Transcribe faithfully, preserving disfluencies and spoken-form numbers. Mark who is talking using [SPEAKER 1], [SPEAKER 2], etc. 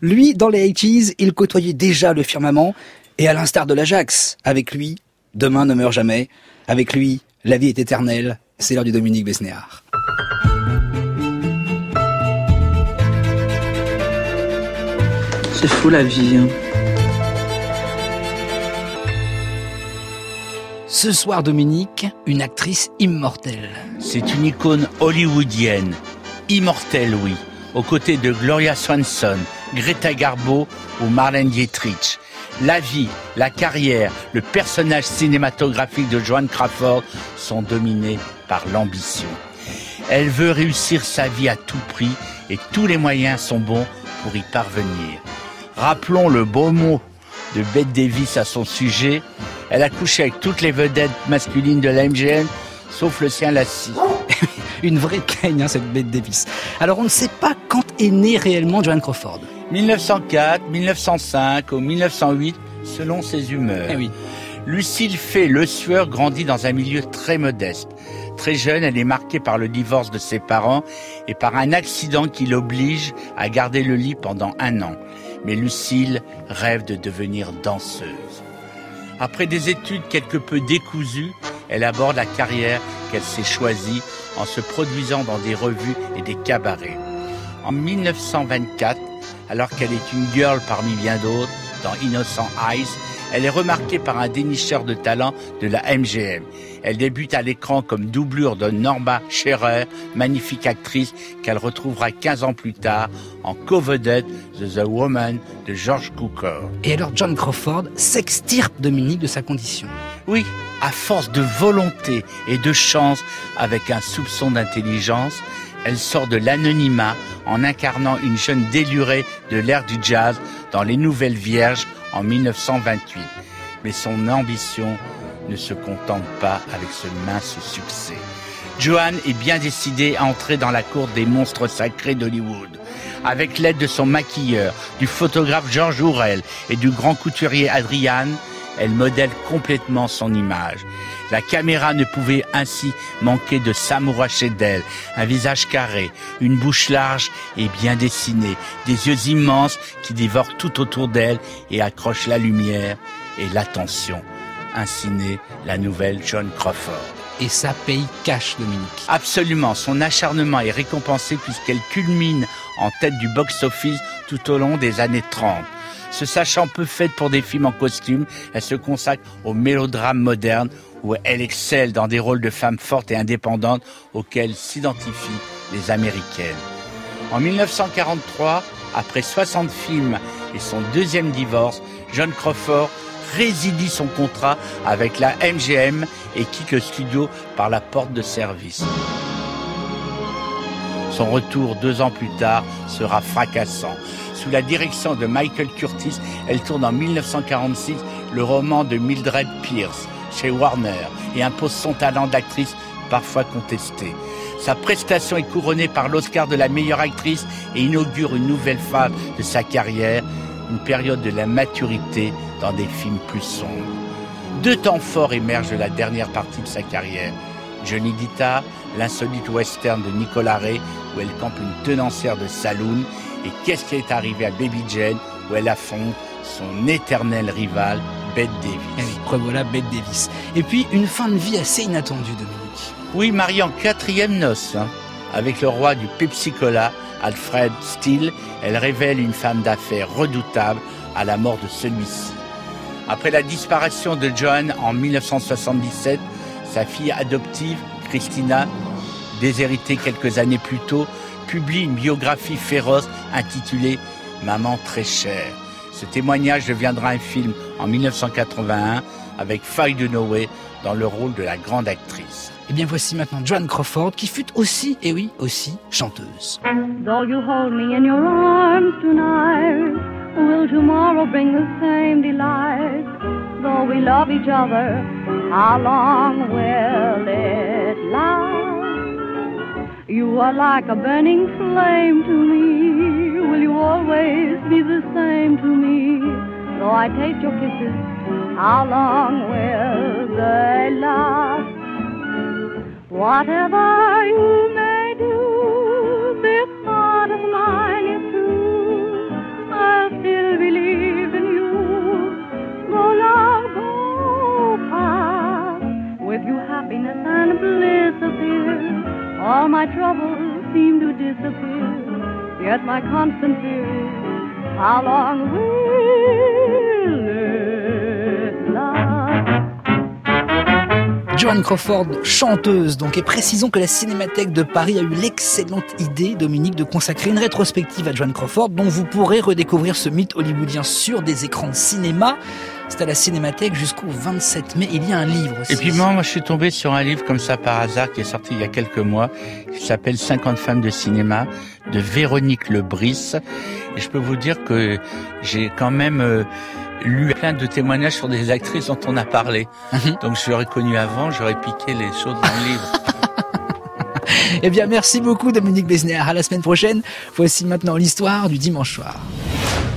[SPEAKER 1] Lui, dans les quatre-vingt-dix, il côtoyait déjà le firmament, et à l'instar de l'Ajax, avec lui, demain ne meurt jamais, avec lui, la vie est éternelle, c'est l'heure du Dominique Besnéard.
[SPEAKER 2] C'est fou la vie, hein.
[SPEAKER 1] Ce soir, Dominique, une actrice immortelle.
[SPEAKER 3] C'est une icône hollywoodienne, immortelle, oui, aux côtés de Gloria Swanson, Greta Garbo ou Marlène Dietrich. La vie, la carrière, le personnage cinématographique de Joan Crawford sont dominés par l'ambition. Elle veut réussir sa vie à tout prix et tous les moyens sont bons pour y parvenir. Rappelons le beau mot de Bette Davis à son sujet. Elle a couché avec toutes les vedettes masculines de la M G M, sauf le sien Lassie.
[SPEAKER 1] Une vraie peigne, hein, cette Bette Davis. Alors, on ne sait pas quand est née réellement Joan Crawford.
[SPEAKER 3] mille neuf cent quatre, mille neuf cent cinq ou mille neuf cent huit, selon ses humeurs.
[SPEAKER 1] Eh oui.
[SPEAKER 3] Lucille Fay Le Sueur grandit dans un milieu très modeste. Très jeune, elle est marquée par le divorce de ses parents et par un accident qui l'oblige à garder le lit pendant un an. Mais Lucille rêve de devenir danseuse. Après des études quelque peu décousues, elle aborde la carrière qu'elle s'est choisie en se produisant dans des revues et des cabarets. En mille neuf cent vingt-quatre, alors qu'elle est une girl parmi bien d'autres, dans Innocent Eyes, elle est remarquée par un dénicheur de talent de la M G M. Elle débute à l'écran comme doublure de Norma Shearer, magnifique actrice qu'elle retrouvera quinze ans plus tard en co-vedette de The Woman de George Cukor.
[SPEAKER 1] Et alors Joan Crawford s'extirpe, Dominique, de sa condition.
[SPEAKER 3] Oui, à force de volonté et de chance, avec un soupçon d'intelligence, elle sort de l'anonymat en incarnant une jeune délurée de l'ère du jazz dans Les Nouvelles Vierges en mille neuf cent vingt-huit. Mais son ambition ne se contente pas avec ce mince succès. Joan est bien décidée à entrer dans la cour des monstres sacrés d'Hollywood. Avec l'aide de son maquilleur, du photographe George Ourel et du grand couturier Adrian, elle modèle complètement son image. La caméra ne pouvait ainsi manquer de s'amouracher d'elle. Un visage carré, une bouche large et bien dessinée, des yeux immenses qui dévorent tout autour d'elle et accrochent la lumière et l'attention. Ainsi naît la nouvelle Joan Crawford.
[SPEAKER 1] Et ça paye cash, Dominique.
[SPEAKER 3] Absolument, son acharnement est récompensé puisqu'elle culmine en tête du box-office tout au long des années trente. Se sachant peu faite pour des films en costume, elle se consacre au mélodrame moderne où elle excelle dans des rôles de femmes fortes et indépendantes auxquels s'identifient les Américaines. En mille neuf cent quarante-trois, après soixante films et son deuxième divorce, Joan Crawford résilie son contrat avec la M G M et quitte le studio par la porte de service. Son retour deux ans plus tard sera fracassant. Sous la direction de Michael Curtis, elle tourne en mille neuf cent quarante-six le roman de Mildred Pierce chez Warner et impose son talent d'actrice parfois contesté. Sa prestation est couronnée par l'Oscar de la meilleure actrice et inaugure une nouvelle phase de sa carrière, une période de la maturité dans des films plus sombres. Deux temps forts émergent de la dernière partie de sa carrière. Johnny Guitar, l'insolite western de Nicolas Ray, où elle campe une tenancière de saloon, et Qu'est-ce qui est arrivé à Baby Jane, où elle affronte son éternel rival, Bette Davis.
[SPEAKER 1] Et oui, quoi voilà, Bette Davis. Et puis, une fin de vie assez inattendue, Dominique.
[SPEAKER 3] Oui, mariée en quatrième noces, hein, avec le roi du Pepsi-Cola, Alfred Steele, elle révèle une femme d'affaires redoutable à la mort de celui-ci. Après la disparition de Joan en mille neuf cent soixante-dix-sept, sa fille adoptive, Christina, déshéritée quelques années plus tôt, publie une biographie féroce intitulée « Maman très chère ». Ce témoignage deviendra un film en mille neuf cent quatre-vingt-un avec Faye Dunaway dans le rôle de la grande actrice.
[SPEAKER 1] Et bien voici maintenant Joan Crawford qui fut aussi, et oui, aussi chanteuse.
[SPEAKER 4] Though you hold me in your arms tonight, will tomorrow bring the same delight? Though we love each other, how long will it last? You are like a burning flame to me. Will you always be the same to me? Though I taste your kisses, how long will they last? Whatever you may do, this heart of mine is true. I my troubles seem to disappear. Yet my constant fear is, how long will it last?
[SPEAKER 1] Joan Crawford, chanteuse donc, et précisons que la Cinémathèque de Paris a eu l'excellente idée, Dominique, de consacrer une rétrospective à Joan Crawford, dont vous pourrez redécouvrir ce mythe hollywoodien sur des écrans de cinéma. C'est à la Cinémathèque jusqu'au vingt-sept mai. Il y a un livre aussi.
[SPEAKER 3] Et puis moi, moi, je suis tombé sur un livre comme ça par hasard qui est sorti il y a quelques mois, qui s'appelle cinquante femmes de cinéma, de Véronique Lebris. Et je peux vous dire que j'ai quand même euh, lu plein de témoignages sur des actrices dont on a parlé. Mm-hmm. Donc je l'aurais connu avant, j'aurais piqué les choses dans le livre.
[SPEAKER 1] Eh bien, merci beaucoup Dominique Besnéard. À la semaine prochaine. Voici maintenant l'histoire du dimanche soir.